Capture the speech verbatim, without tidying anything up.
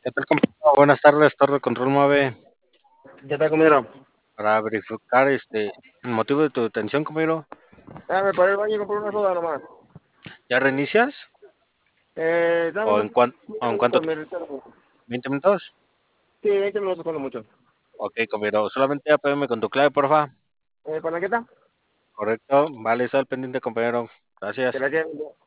¿Qué tal, compañero? Buenas tardes, Torre Control nueve. ¿Qué tal, compañero? Para verificar este el motivo de tu detención, compañero. Déjame para el baño y comprar una soda nomás. ¿Ya reinicias? Eh, dame ¿O unos en, cuan- o veinte en cuánto? minutos, me retardo. ¿veinte minutos? Sí, veinte minutos cuando mucho. Ok, compañero. Solamente apóyame con tu clave, porfa. Eh, ¿Palanqueta? Correcto. Vale, está al pendiente, compañero. Gracias. Gracias.